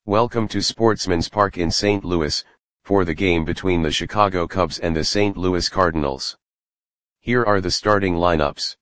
Welcome to Sportsman's Park in St. Louis, for the game between the Chicago Cubs and the St. Louis Cardinals. Here are the starting lineups.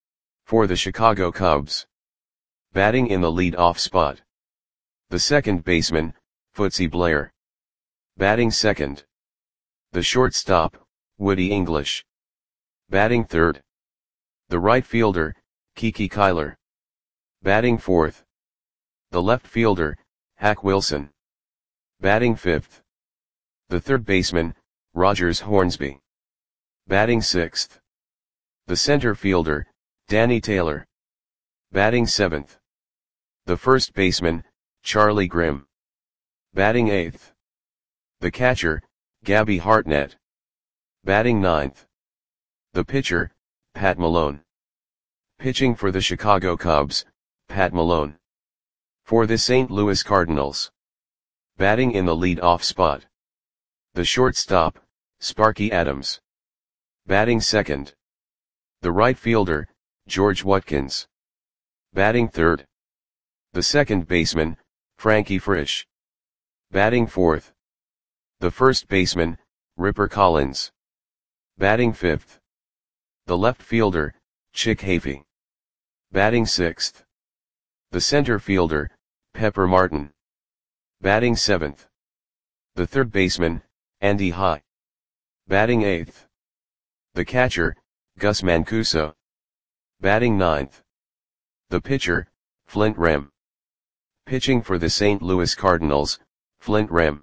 For the Chicago Cubs. Batting in the lead-off spot. The second baseman, Footsy Blair. Batting second. The shortstop, Woody English. Batting third. The right fielder, Kiki Kyler. Batting fourth. The left fielder, Hack Wilson. Batting fifth. The third baseman, Rogers Hornsby. Batting sixth. The center fielder, Danny Taylor. Batting seventh. The first baseman, Charlie Grimm. Batting eighth. The catcher, Gabby Hartnett. Batting ninth. The pitcher, Pat Malone. Pitching for the Chicago Cubs, Pat Malone. For the St. Louis Cardinals. Batting in the lead-off spot. The shortstop, Sparky Adams. Batting second. The right fielder, George Watkins. Batting third. The second baseman, Frankie Frisch. Batting fourth. The first baseman, Ripper Collins. Batting fifth. The left fielder, Chick Hafey. Batting sixth. The center fielder, Pepper Martin. Batting seventh. The third baseman, Andy High. Batting eighth. The catcher, Gus Mancuso. Batting ninth. The pitcher, Flint Rem. Pitching for the St. Louis Cardinals, Flint Rem.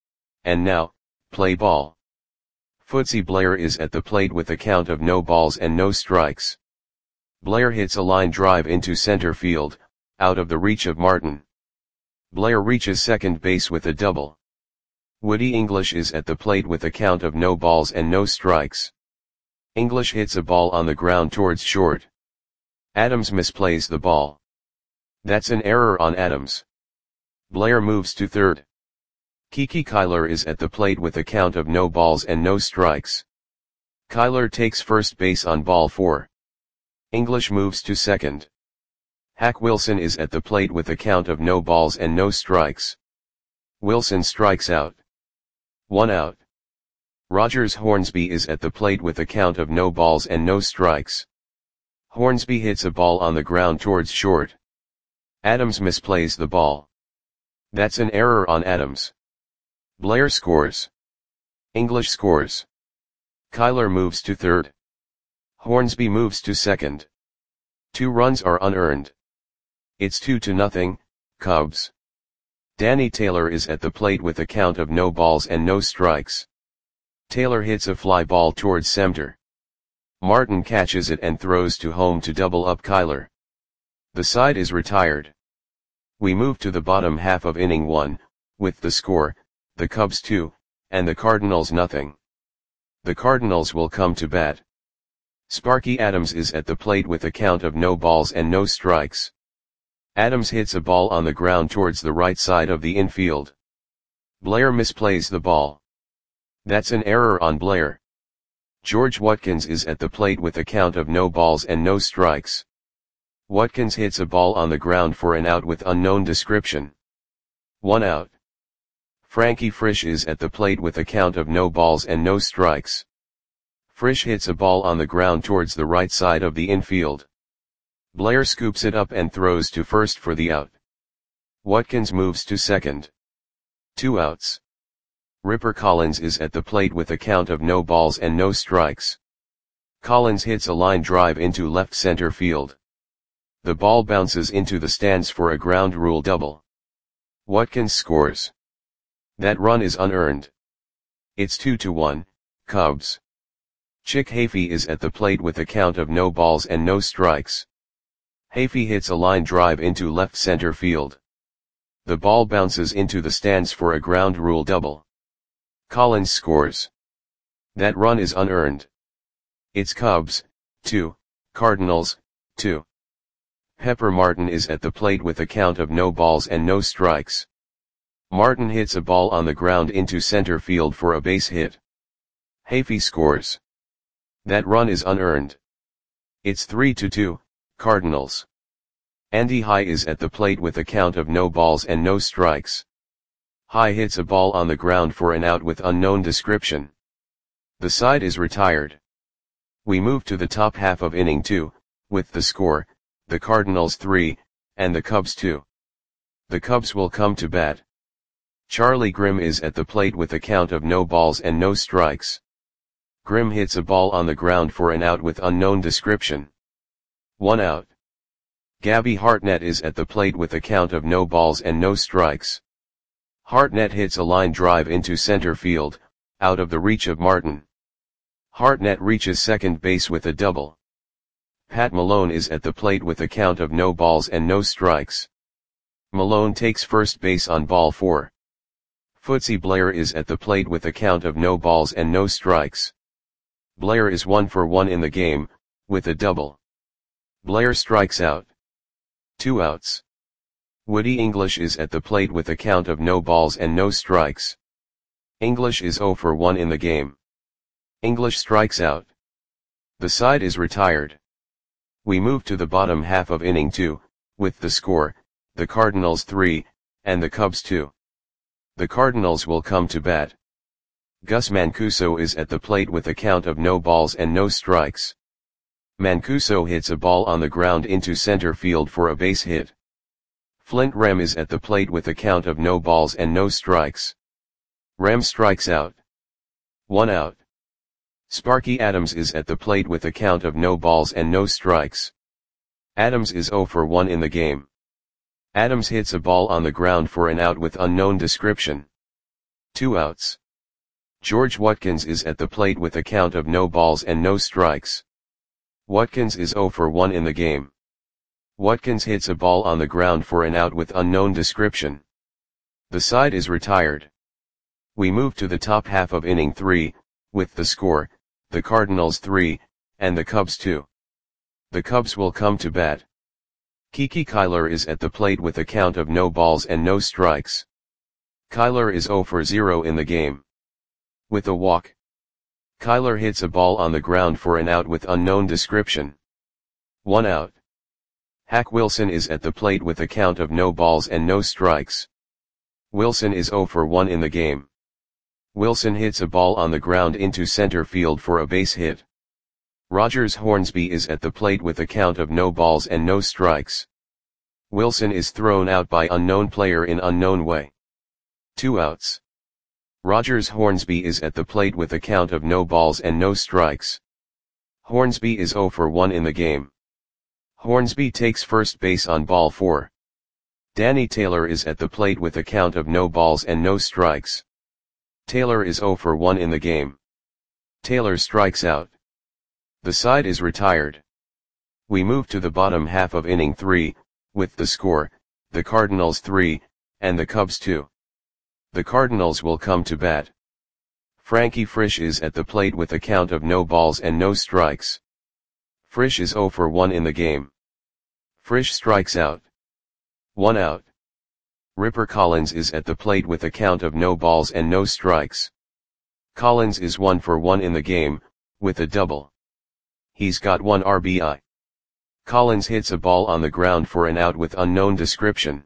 And now, play ball. Footsy Blair is at the plate with a count of no balls and no strikes. Blair hits a line drive into center field, out of the reach of Martin. Blair reaches second base with a double. Woody English is at the plate with a count of no balls and no strikes. English hits a ball on the ground towards short. Adams misplays the ball. That's an error on Adams. Blair moves to third. Kiki Kyler is at the plate with a count of no balls and no strikes. Kyler takes first base on ball 4. English moves to second. Hack Wilson is at the plate with a count of no balls and no strikes. Wilson strikes out. 1 out. Rogers Hornsby is at the plate with a count of no balls and no strikes. Hornsby hits a ball on the ground towards short. Adams misplays the ball. That's an error on Adams. Blair scores. English scores. Kyler moves to third. Hornsby moves to second. 2 runs are unearned. It's 2-0, Cubs. Danny Taylor is at the plate with a count of no balls and no strikes. Taylor hits a fly ball towards center. Martin catches it and throws to home to double up Kyler. The side is retired. We move to the bottom half of inning 1, with the score, the Cubs 2, and the Cardinals 0. The Cardinals will come to bat. Sparky Adams is at the plate with a count of no balls and no strikes. Adams hits a ball on the ground towards the right side of the infield. Blair misplays the ball. That's an error on Blair. George Watkins is at the plate with a count of no balls and no strikes. Watkins hits a ball on the ground for an out with unknown description. 1 out. Frankie Frisch is at the plate with a count of no balls and no strikes. Frisch hits a ball on the ground towards the right side of the infield. Blair scoops it up and throws to first for the out. Watkins moves to second. 2 outs. Ripper Collins is at the plate with a count of no balls and no strikes. Collins hits a line drive into left center field. The ball bounces into the stands for a ground rule double. Watkins scores. That run is unearned. It's 2-1, Cubs. Chick Hafey is at the plate with a count of no balls and no strikes. Hafey hits a line drive into left center field. The ball bounces into the stands for a ground rule double. Collins scores. That run is unearned. It's Cubs 2, Cardinals 2. Pepper Martin is at the plate with a count of no balls and no strikes. Martin hits a ball on the ground into center field for a base hit. Hafey scores. That run is unearned. It's 3-2, Cardinals. Andy High is at the plate with a count of no balls and no strikes. High hits a ball on the ground for an out with unknown description. The side is retired. We move to the top half of inning 2, with the score, the Cardinals 3, and the Cubs 2. The Cubs will come to bat. Charlie Grimm is at the plate with a count of no balls and no strikes. Grimm hits a ball on the ground for an out with unknown description. 1 out. Gabby Hartnett is at the plate with a count of no balls and no strikes. Hartnett hits a line drive into center field, out of the reach of Martin. Hartnett reaches second base with a double. Pat Malone is at the plate with a count of no balls and no strikes. Malone takes first base on ball 4. Footsie Blair is at the plate with a count of no balls and no strikes. Blair is 1 for 1 in the game, with a double. Blair strikes out. 2 outs. Woody English is at the plate with a count of no balls and no strikes. English is 0 for 1 in the game. English strikes out. The side is retired. We move to the bottom half of inning 2, with the score, the Cardinals 3, and the Cubs 2. The Cardinals will come to bat. Gus Mancuso is at the plate with a count of no balls and no strikes. Mancuso hits a ball on the ground into center field for a base hit. Flint Rem is at the plate with a count of no balls and no strikes. Rem strikes out. 1 out. Sparky Adams is at the plate with a count of no balls and no strikes. Adams is 0 for 1 in the game. Adams hits a ball on the ground for an out with unknown description. 2 outs. George Watkins is at the plate with a count of no balls and no strikes. Watkins is 0 for 1 in the game. Watkins hits a ball on the ground for an out with unknown description. The side is retired. We move to the top half of inning 3, with the score, the Cardinals 3, and the Cubs 2. The Cubs will come to bat. Kiki Kyler is at the plate with a count of no balls and no strikes. Kyler is 0 for 0 in the game. With a walk. Kyler hits a ball on the ground for an out with unknown description. 1 out. Hack Wilson is at the plate with a count of no balls and no strikes. Wilson is 0 for 1 in the game. Wilson hits a ball on the ground into center field for a base hit. Rogers Hornsby is at the plate with a count of no balls and no strikes. Wilson is thrown out by unknown player in unknown way. 2 outs. Rogers Hornsby is at the plate with a count of no balls and no strikes. Hornsby is 0 for 1 in the game. Hornsby takes first base on ball 4. Danny Taylor is at the plate with a count of no balls and no strikes. Taylor is 0 for 1 in the game. Taylor strikes out. The side is retired. We move to the bottom half of inning 3, with the score, the Cardinals 3, and the Cubs 2. The Cardinals will come to bat. Frankie Frisch is at the plate with a count of no balls and no strikes. Frisch is 0 for 1 in the game. Frisch strikes out. 1 out. Ripper Collins is at the plate with a count of no balls and no strikes. Collins is 1 for 1 in the game, with a double. He's got 1 RBI. Collins hits a ball on the ground for an out with unknown description.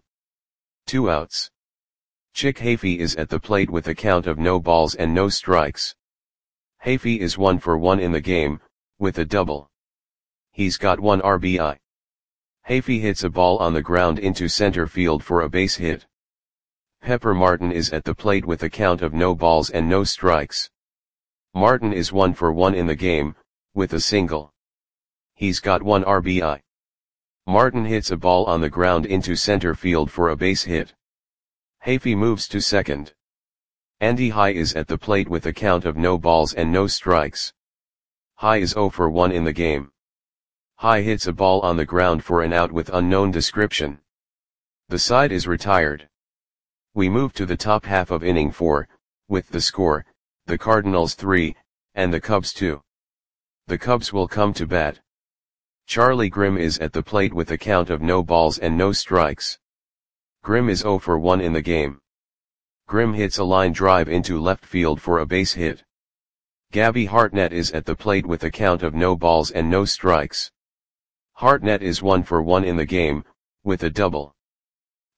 2 outs. Chick Hafey is at the plate with a count of no balls and no strikes. Hafey is 1 for 1 in the game, with a double. He's got 1 RBI. Hafey hits a ball on the ground into center field for a base hit. Pepper Martin is at the plate with a count of no balls and no strikes. Martin is 1 for 1 in the game, with a single. He's got 1 RBI. Martin hits a ball on the ground into center field for a base hit. Hafey moves to second. Andy High is at the plate with a count of no balls and no strikes. High is 0 for 1 in the game. High hits a ball on the ground for an out with unknown description. The side is retired. We move to the top half of inning 4, with the score, the Cardinals 3, and the Cubs 2. The Cubs will come to bat. Charlie Grimm is at the plate with a count of no balls and no strikes. Grimm is 0 for 1 in the game. Grimm hits a line drive into left field for a base hit. Gabby Hartnett is at the plate with a count of no balls and no strikes. Hartnett is 1 for 1 in the game, with a double.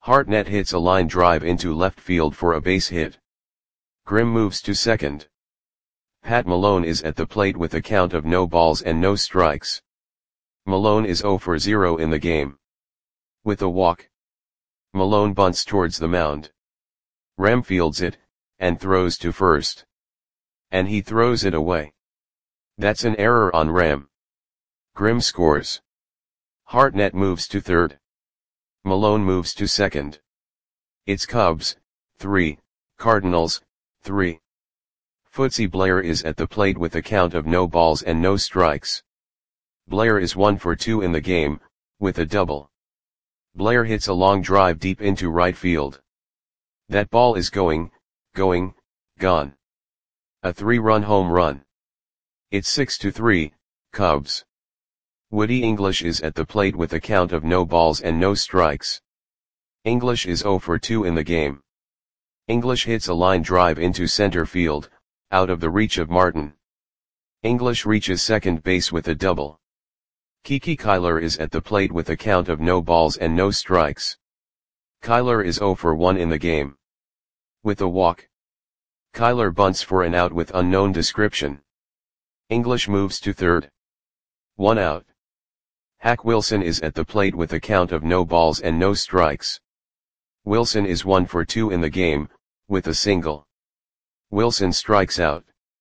Hartnett hits a line drive into left field for a base hit. Grimm moves to second. Pat Malone is at the plate with a count of no balls and no strikes. Malone is 0 for 0 in the game. With a walk, Malone bunts towards the mound. Rem fields it, and throws to first. And he throws it away. That's an error on Rem. Grimm scores. Hartnett moves to third. Malone moves to second. It's Cubs, 3, Cardinals, 3. Footsy Blair is at the plate with a count of no balls and no strikes. Blair is 1 for 2 in the game, with a double. Blair hits a long drive deep into right field. That ball is gone. A 3-run home run. It's 6-3, Cubs. Woody English is at the plate with a count of no balls and no strikes. English is 0 for 2 in the game. English hits a line drive into center field, out of the reach of Martin. English reaches second base with a double. Kiki Kyler is at the plate with a count of no balls and no strikes. Kyler is 0 for 1 in the game. With a walk, Kyler bunts for an out with unknown description. English moves to third. 1 out. Hack Wilson is at the plate with a count of no balls and no strikes. Wilson is 1 for 2 in the game, with a single. Wilson strikes out.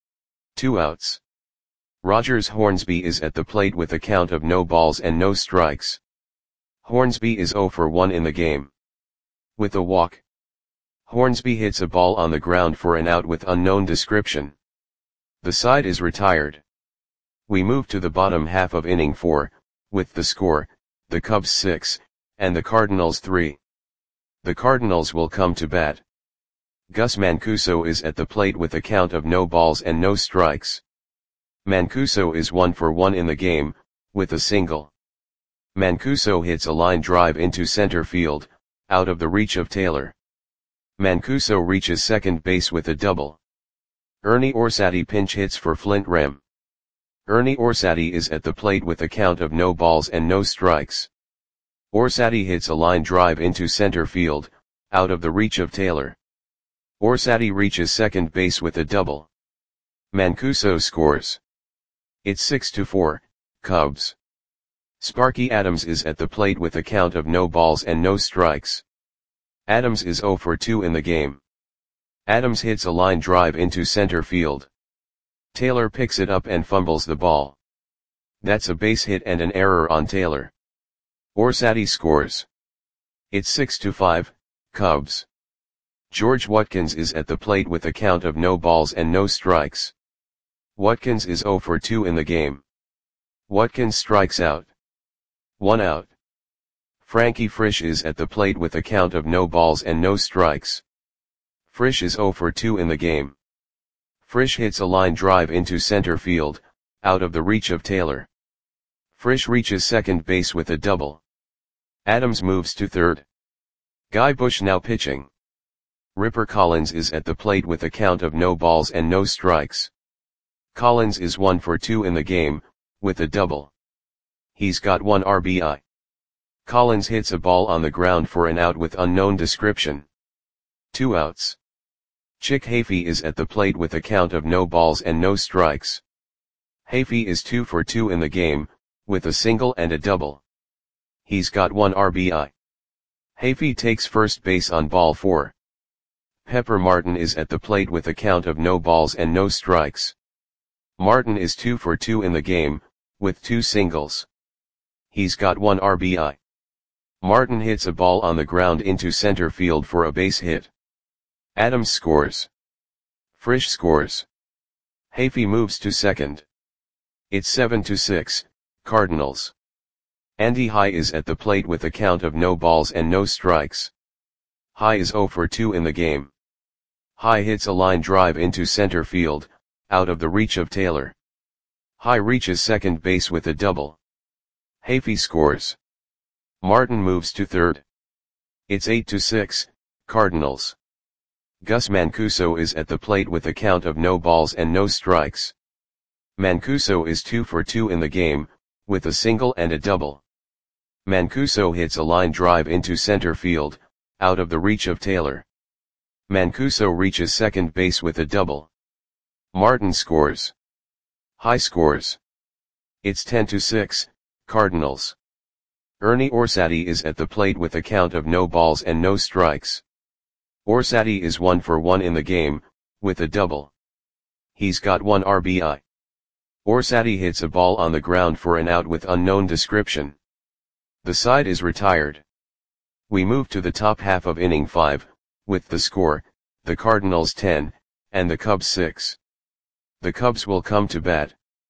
2 outs. Rogers Hornsby is at the plate with a count of no balls and no strikes. Hornsby is 0 for 1 in the game. With a walk, Hornsby hits a ball on the ground for an out with unknown description. The side is retired. We move to the bottom half of inning 4, with the score, the Cubs 6, and the Cardinals 3. The Cardinals will come to bat. Gus Mancuso is at the plate with a count of no balls and no strikes. Mancuso is 1 for 1 in the game, with a single. Mancuso hits a line drive into center field, out of the reach of Taylor. Mancuso reaches second base with a double. Ernie Orsatti pinch hits for Flint Rem. Ernie Orsatti is at the plate with a count of no balls and no strikes. Orsatti hits a line drive into center field, out of the reach of Taylor. Orsatti reaches second base with a double. Mancuso scores. It's 6-4, Cubs. Sparky Adams is at the plate with a count of no balls and no strikes. Adams is 0 for 2 in the game. Adams hits a line drive into center field. Taylor picks it up and fumbles the ball. That's a base hit and an error on Taylor. Orsatti scores. It's 6-5, Cubs. George Watkins is at the plate with a count of no balls and no strikes. Watkins is 0 for 2 in the game. Watkins strikes out. 1 out. Frankie Frisch is at the plate with a count of no balls and no strikes. Frisch is 0 for 2 in the game. Frisch hits a line drive into center field, out of the reach of Taylor. Frisch reaches second base with a double. Adams moves to third. Guy Bush now pitching. Ripper Collins is at the plate with a count of no balls and no strikes. Collins is 1 for 2 in the game, with a double. He's got 1 RBI. Collins hits a ball on the ground for an out with unknown description. 2 outs. Chick Hafey is at the plate with a count of no balls and no strikes. Hafey is 2 for 2 in the game, with a single and a double. He's got 1 RBI. Hafey takes first base on ball 4. Pepper Martin is at the plate with a count of no balls and no strikes. Martin is 2 for 2 in the game, with 2 singles. He's got 1 RBI. Martin hits a ball on the ground into center field for a base hit. Adams scores. Frisch scores. Hafey moves to second. It's 7-6, Cardinals. Andy High is at the plate with a count of no balls and no strikes. High is 0 for 2 in the game. High hits a line drive into center field, out of the reach of Taylor. High reaches second base with a double. Hafey scores. Martin moves to third. It's 8-6, Cardinals. Gus Mancuso is at the plate with a count of no balls and no strikes. Mancuso is 2 for 2 in the game, with a single and a double. Mancuso hits a line drive into center field, out of the reach of Taylor. Mancuso reaches second base with a double. Martin scores. High scores. It's 10-6, Cardinals. Ernie Orsatti is at the plate with a count of no balls and no strikes. Orsatti is 1 for 1 in the game, with a double. He's got 1 RBI. Orsatti hits a ball on the ground for an out with unknown description. The side is retired. We move to the top half of inning 5, with the score, the Cardinals 10, and the Cubs 6. The Cubs will come to bat.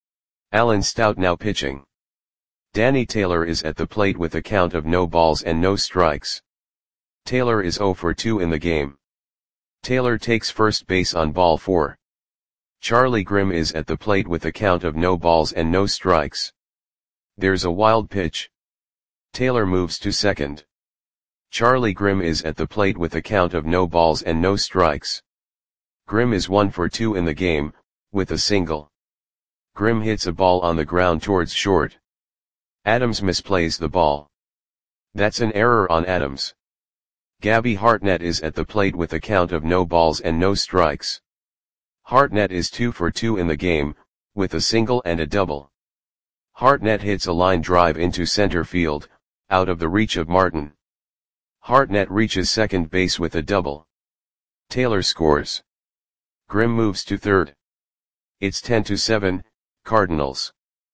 Alan Stout now pitching. Danny Taylor is at the plate with a count of no balls and no strikes. Taylor is 0 for 2 in the game. Taylor takes first base on ball 4. Charlie Grimm is at the plate with a count of no balls and no strikes. There's a wild pitch. Taylor moves to second. Charlie Grimm is at the plate with a count of no balls and no strikes. Grimm is 1 for 2 in the game, with a single. Grimm hits a ball on the ground towards short. Adams misplays the ball. That's an error on Adams. Gabby Hartnett is at the plate with a count of no balls and no strikes. Hartnett is 2 for 2 in the game, with a single and a double. Hartnett hits a line drive into center field, out of the reach of Martin. Hartnett reaches second base with a double. Taylor scores. Grimm moves to third. It's 10-7, Cardinals.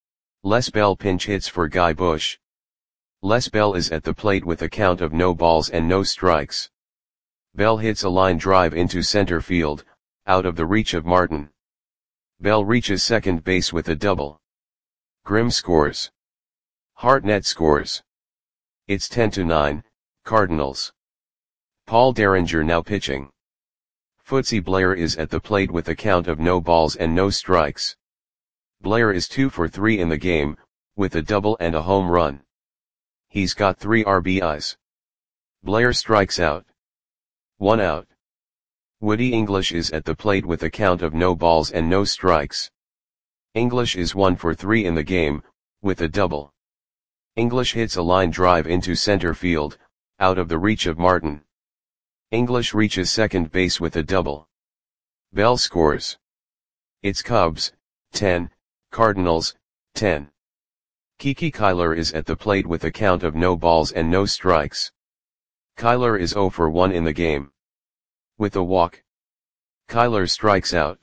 Les Bell pinch hits for Guy Bush. Les Bell is at the plate with a count of no balls and no strikes. Bell hits a line drive into center field, out of the reach of Martin. Bell reaches second base with a double. Grimm scores. Hartnett scores. It's 10-9, Cardinals. Paul Derringer now pitching. Footsie Blair is at the plate with a count of no balls and no strikes. Blair is 2 for 3 in the game, with a double and a home run. He's got 3 RBIs. Blair strikes out. 1 out. Woody English is at the plate with a count of no balls and no strikes. English is 1 for 3 in the game, with a double. English hits a line drive into center field, out of the reach of Martin. English reaches second base with a double. Bell scores. It's Cubs, 10, Cardinals, 10. Kiki Kyler is at the plate with a count of no balls and no strikes. Kyler is 0 for 1 in the game. With a walk. Kyler strikes out.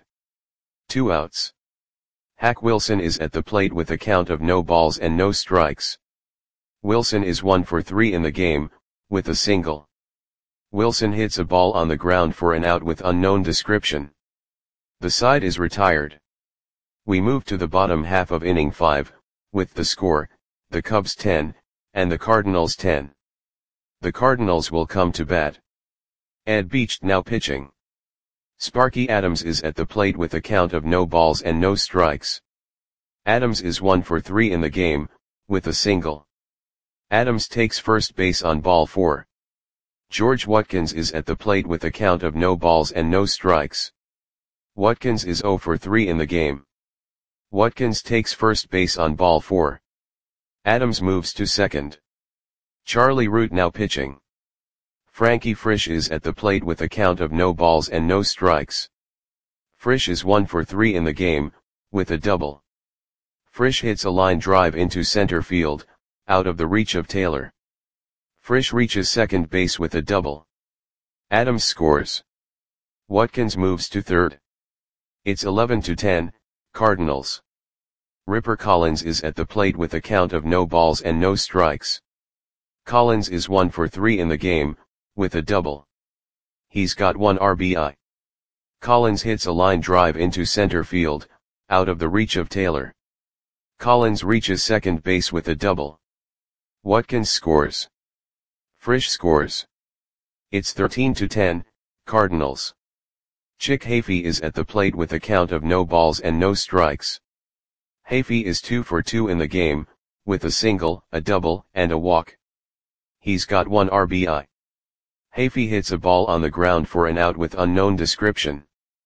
2 outs. Hack Wilson is at the plate with a count of no balls and no strikes. Wilson is 1 for 3 in the game, with a single. Wilson hits a ball on the ground for an out with unknown description. The side is retired. We move to the bottom half of inning 5, with the score, the Cubs 10, and the Cardinals 10. The Cardinals will come to bat. Ed Beach now pitching. Sparky Adams is at the plate with a count of no balls and no strikes. Adams is 1 for 3 in the game, with a single. Adams takes first base on ball 4. George Watkins is at the plate with a count of no balls and no strikes. Watkins is 0 for 3 in the game. Watkins takes first base on ball 4. Adams moves to second. Charlie Root now pitching. Frankie Frisch is at the plate with a count of no balls and no strikes. Frisch is 1 for 3 in the game, with a double. Frisch hits a line drive into center field, out of the reach of Taylor. Frisch reaches second base with a double. Adams scores. Watkins moves to third. It's 11-10, Cardinals. Ripper Collins is at the plate with a count of no balls and no strikes. Collins is 1 for 3 in the game, with a double. He's got 1 RBI. Collins hits a line drive into center field, out of the reach of Taylor. Collins reaches second base with a double. Watkins scores. Frisch scores. It's 13-10, Cardinals. Chick Hafey is at the plate with a count of no balls and no strikes. Hafey is 2 for 2 in the game, with a single, a double, and a walk. He's got 1 RBI. Hafey hits a ball on the ground for an out with unknown description.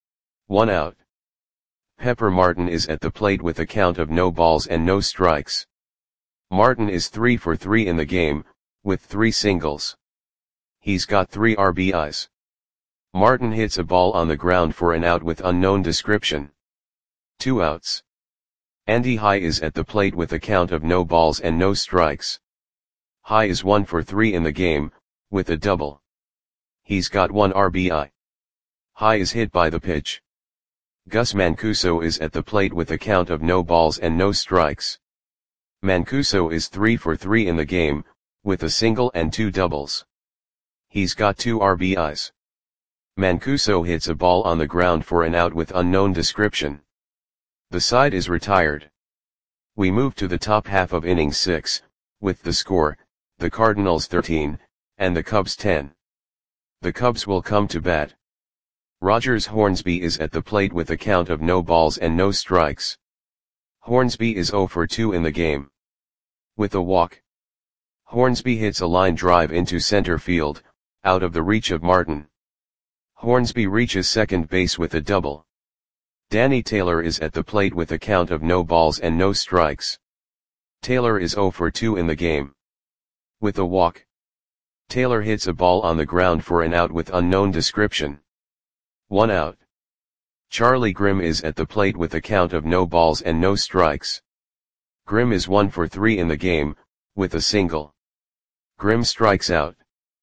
1 out. Pepper Martin is at the plate with a count of no balls and no strikes. Martin is 3 for 3 in the game, with 3 singles. He's got 3 RBIs. Martin hits a ball on the ground for an out with unknown description. 2 outs. Andy High is at the plate with a count of no balls and no strikes. High is 1 for 3 in the game, with a double. He's got 1 RBI. High is hit by the pitch. Gus Mancuso is at the plate with a count of no balls and no strikes. Mancuso is 3 for 3 in the game, with a single and 2 doubles. He's got 2 RBIs. Mancuso hits a ball on the ground for an out with unknown description. The side is retired. We move to the top half of inning 6, with the score, the Cardinals 13, and the Cubs 10. The Cubs will come to bat. Rogers Hornsby is at the plate with a count of no balls and no strikes. Hornsby is 0 for 2 in the game. With a walk. Hornsby hits a line drive into center field, out of the reach of Martin. Hornsby reaches second base with a double. Danny Taylor is at the plate with a count of no balls and no strikes. Taylor is 0 for 2 in the game. With a walk. Taylor hits a ball on the ground for an out with unknown description. 1 out. Charlie Grimm is at the plate with a count of no balls and no strikes. Grimm is 1 for 3 in the game, with a single. Grimm strikes out.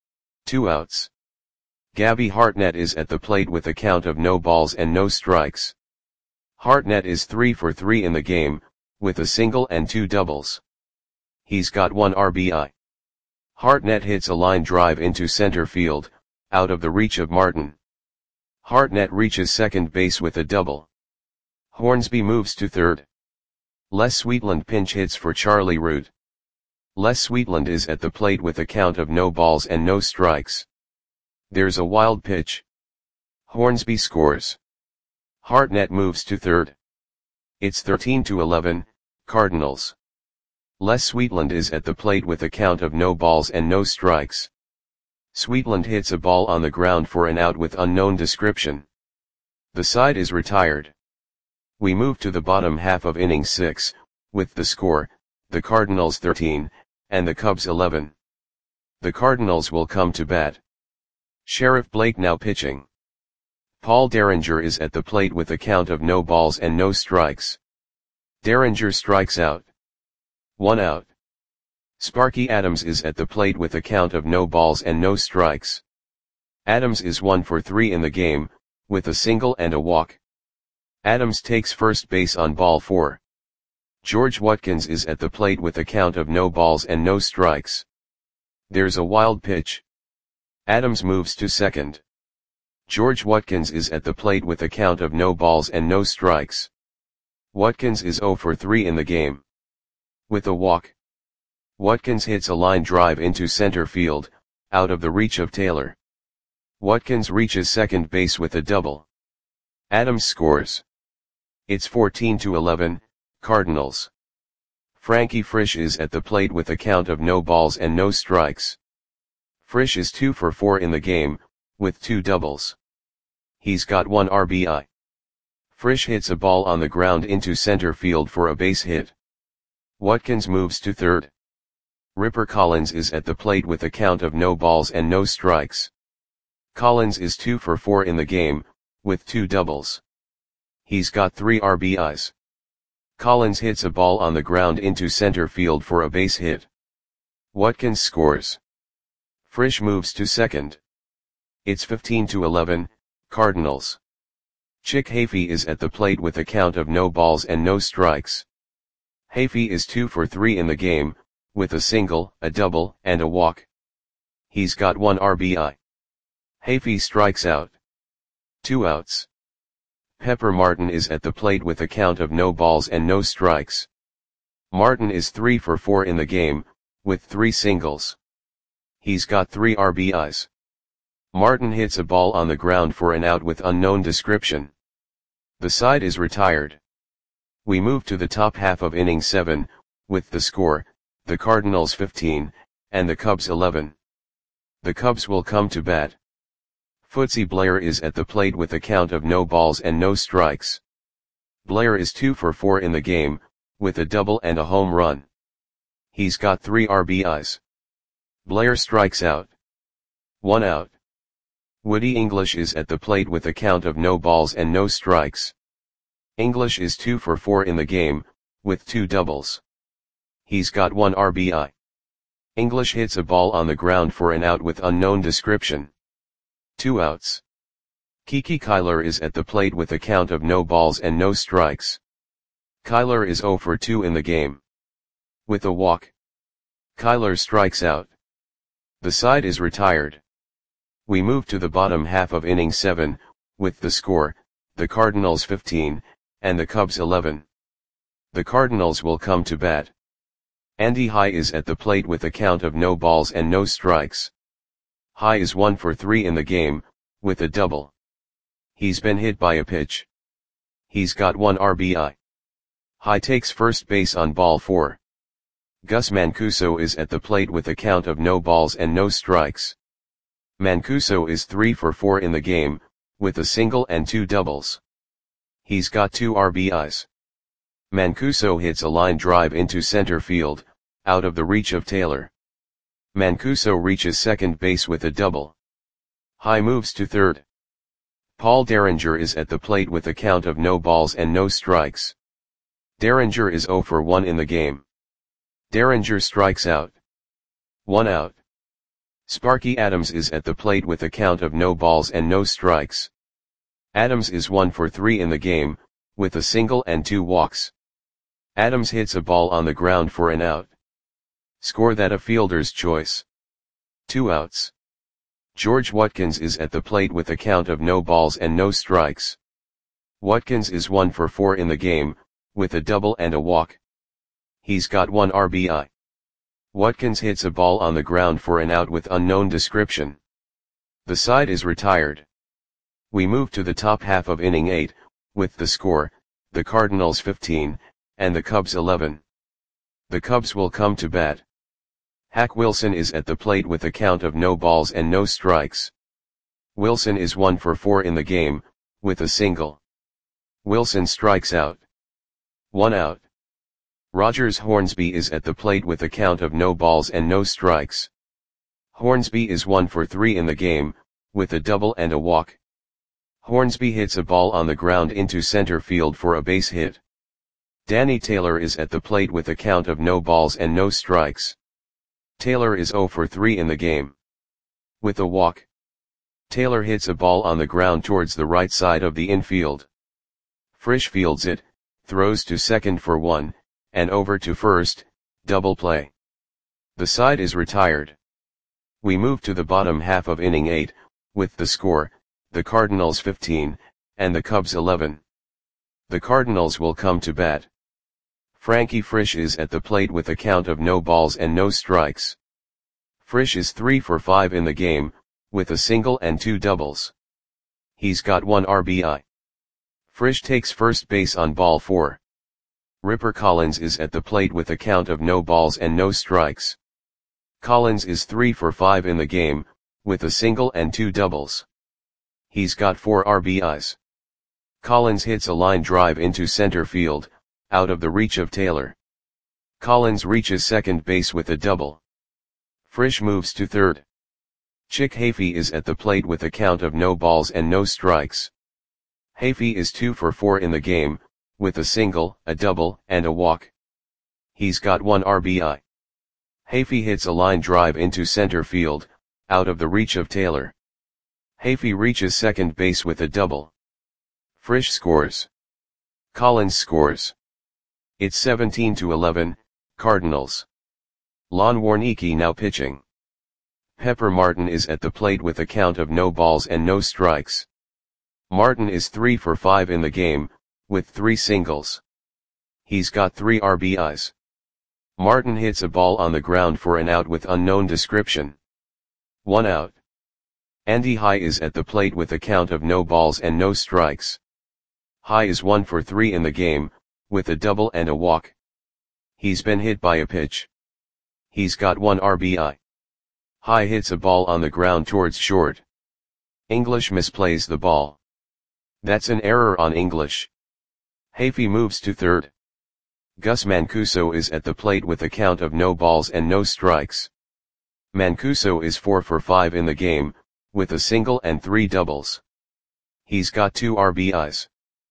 2 outs. Gabby Hartnett is at the plate with a count of no balls and no strikes. Hartnett is 3 for 3 in the game, with a single and 2 doubles. He's got 1 RBI. Hartnett hits a line drive into center field, out of the reach of Martin. Hartnett reaches second base with a double. Hornsby moves to third. Les Sweetland pinch hits for Charlie Root. Les Sweetland is at the plate with a count of no balls and no strikes. There's a wild pitch. Hornsby scores. Hartnett moves to third. It's 13-11, Cardinals. Les Sweetland is at the plate with a count of no balls and no strikes. Sweetland hits a ball on the ground for an out with unknown description. The side is retired. We move to the bottom half of inning 6, with the score, the Cardinals 13, and the Cubs 11. The Cardinals will come to bat. Sheriff Blake now pitching. Paul Derringer is at the plate with a count of no balls and no strikes. Derringer strikes out. 1 out. Sparky Adams is at the plate with a count of no balls and no strikes. Adams is 1 for 3 in the game, with a single and a walk. Adams takes first base on ball 4. George Watkins is at the plate with a count of no balls and no strikes. There's a wild pitch. Adams moves to second. George Watkins is at the plate with a count of no balls and no strikes. Watkins is 0 for 3 in the game. With a walk. Watkins hits a line drive into center field, out of the reach of Taylor. Watkins reaches second base with a double. Adams scores. It's 14-11, Cardinals. Frankie Frisch is at the plate with a count of no balls and no strikes. Frisch is 2 for 4 in the game, with 2 doubles. He's got 1 RBI. Frisch hits a ball on the ground into center field for a base hit. Watkins moves to third. Ripper Collins is at the plate with a count of no balls and no strikes. Collins is 2 for 4 in the game, with 2 doubles. He's got 3 RBIs. Collins hits a ball on the ground into center field for a base hit. Watkins scores. Frisch moves to second. It's 15-11, Cardinals. Chick Hafey is at the plate with a count of no balls and no strikes. Hafey is 2 for 3 in the game, with a single, a double, and a walk. He's got 1 RBI. Hafey strikes out. 2 outs. Pepper Martin is at the plate with a count of no balls and no strikes. Martin is 3 for 4 in the game, with 3 singles. He's got 3 RBIs. Martin hits a ball on the ground for an out with unknown description. The side is retired. We move to the top half of inning 7, with the score, the Cardinals 15, and the Cubs 11. The Cubs will come to bat. Footsy Blair is at the plate with a count of no balls and no strikes. Blair is 2 for 4 in the game, with a double and a home run. He's got 3 RBIs. Blair strikes out. 1 out. Woody English is at the plate with a count of no balls and no strikes. English is 2 for 4 in the game, with 2 doubles. He's got 1 RBI. English hits a ball on the ground for an out with unknown description. 2 outs. Kiki Kyler is at the plate with a count of no balls and no strikes. Kyler is 0 for 2 in the game. With a walk, Kyler strikes out. The side is retired. We move to the bottom half of inning 7, with the score, the Cardinals 15, and the Cubs 11. The Cardinals will come to bat. Andy High is at the plate with a count of no balls and no strikes. High is 1 for 3 in the game, with a double. He's been hit by a pitch. He's got 1 RBI. High takes first base on ball 4. Gus Mancuso is at the plate with a count of no balls and no strikes. Mancuso is 3 for 4 in the game, with a single and 2 doubles. He's got 2 RBIs. Mancuso hits a line drive into center field, out of the reach of Taylor. Mancuso reaches second base with a double. High moves to third. Paul Derringer is at the plate with a count of no balls and no strikes. Derringer is 0 for 1 in the game. Derringer strikes out. 1 out. Sparky Adams is at the plate with a count of no balls and no strikes. Adams is 1 for 3 in the game, with a single and 2 walks. Adams hits a ball on the ground for an out. Score that a fielder's choice. 2 outs. George Watkins is at the plate with a count of no balls and no strikes. Watkins is 1 for 4 in the game, with a double and a walk. He's got 1 RBI. Watkins hits a ball on the ground for an out with unknown description. The side is retired. We move to the top half of inning 8, with the score, the Cardinals 15, and the Cubs 11. The Cubs will come to bat. Hack Wilson is at the plate with a count of no balls and no strikes. Wilson is 1 for 4 in the game, with a single. Wilson strikes out. 1 out. Rogers Hornsby is at the plate with a count of no balls and no strikes. Hornsby is 1 for 3 in the game, with a double and a walk. Hornsby hits a ball on the ground into center field for a base hit. Danny Taylor is at the plate with a count of no balls and no strikes. Taylor is 0 for 3 in the game. With a walk, Taylor hits a ball on the ground towards the right side of the infield. Frisch fields it, throws to second for 1, and over to first, double play. The side is retired. We move to the bottom half of inning 8, with the score, the Cardinals 15, and the Cubs 11. The Cardinals will come to bat. Frankie Frisch is at the plate with a count of no balls and no strikes. Frisch is 3 for 5 in the game, with a single and 2 doubles. He's got 1 RBI. Frisch takes first base on ball 4. Ripper Collins is at the plate with a count of no balls and no strikes. Collins is 3 for 5 in the game, with a single and 2 doubles. He's got 4 RBIs. Collins hits a line drive into center field, out of the reach of Taylor. Collins reaches second base with a double. Frisch moves to third. Chick Hafey is at the plate with a count of no balls and no strikes. Hafey is 2 for 4 in the game, with a single, a double, and a walk. He's got 1 RBI. Hafey hits a line drive into center field, out of the reach of Taylor. Hafey reaches second base with a double. Frisch scores. Collins scores. It's 17-11, Cardinals. Lon Warnecki now pitching. Pepper Martin is at the plate with a count of no balls and no strikes. Martin is 3 for 5 in the game, with 3 singles. He's got 3 RBIs. Martin hits a ball on the ground for an out with unknown description. 1 out. Andy High is at the plate with a count of no balls and no strikes. High is 1 for 3 in the game, with a double and a walk. He's been hit by a pitch. He's got 1 RBI. High hits a ball on the ground towards short. English misplays the ball. That's an error on English. Hafey moves to third. Gus Mancuso is at the plate with a count of no balls and no strikes. Mancuso is 4 for 5 in the game, with a single and 3 doubles. He's got 2 RBIs.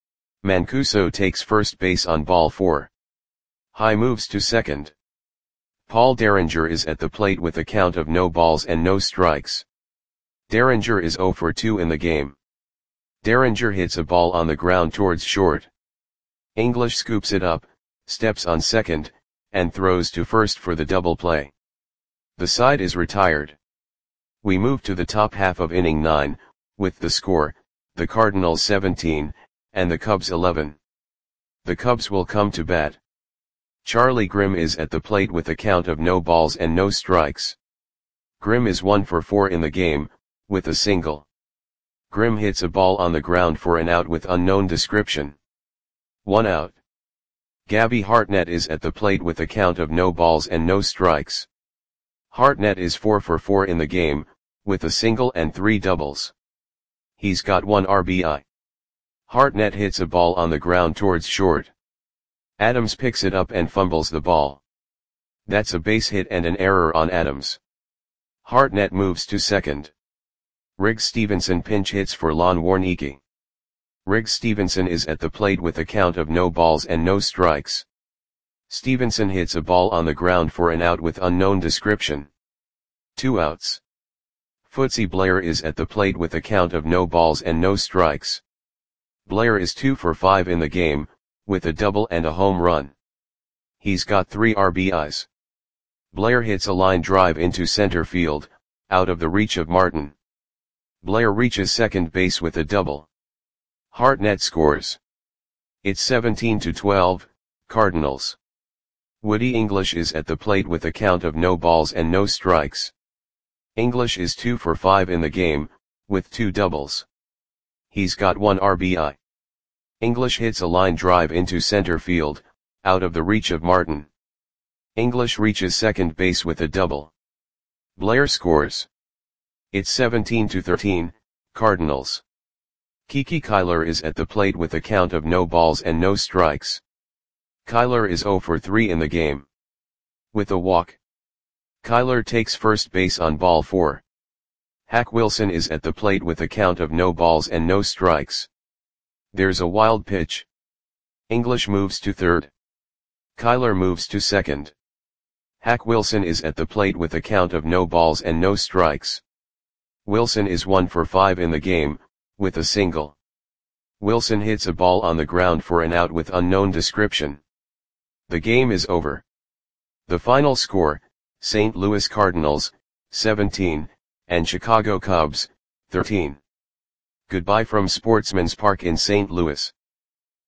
Mancuso takes first base on ball 4. High moves to second. Paul Derringer is at the plate with a count of no balls and no strikes. Derringer is 0 for 2 in the game. Derringer hits a ball on the ground towards short. English scoops it up, steps on second, and throws to first for the double play. The side is retired. We move to the top half of inning 9, with the score, the Cardinals 17, and the Cubs 11. The Cubs will come to bat. Charlie Grimm is at the plate with a count of no balls and no strikes. Grimm is 1 for 4 in the game, with a single. Grimm hits a ball on the ground for an out with unknown description. 1 out. Gabby Hartnett is at the plate with a count of no balls and no strikes. Hartnett is 4 for 4 in the game, with a single and 3 doubles. He's got 1 RBI. Hartnett hits a ball on the ground towards short. Adams picks it up and fumbles the ball. That's a base hit and an error on Adams. Hartnett moves to second. Riggs Stevenson pinch hits for Lon Warneke. Riggs Stevenson is at the plate with a count of no balls and no strikes. Stevenson hits a ball on the ground for an out with unknown description. 2 outs. Footsy Blair is at the plate with a count of no balls and no strikes. Blair is 2 for 5 in the game, with a double and a home run. He's got 3 RBIs. Blair hits a line drive into center field, out of the reach of Martin. Blair reaches second base with a double. Hartnett scores. It's 17-12, Cardinals. Woody English is at the plate with a count of no balls and no strikes. English is 2 for 5 in the game, with 2 doubles. He's got 1 RBI. English hits a line drive into center field, out of the reach of Martin. English reaches second base with a double. Blair scores. It's 17-13, Cardinals. Kiki Kyler is at the plate with a count of no balls and no strikes. Kyler is 0 for 3 in the game. With a walk. Kyler takes first base on ball 4. Hack Wilson is at the plate with a count of no balls and no strikes. There's a wild pitch. English moves to third. Kyler moves to second. Hack Wilson is at the plate with a count of no balls and no strikes. Wilson is 1 for 5 in the game, with a single. Wilson hits a ball on the ground for an out with unknown description. The game is over. The final score, St. Louis Cardinals, 17, and Chicago Cubs, 13. Goodbye from Sportsman's Park in St. Louis.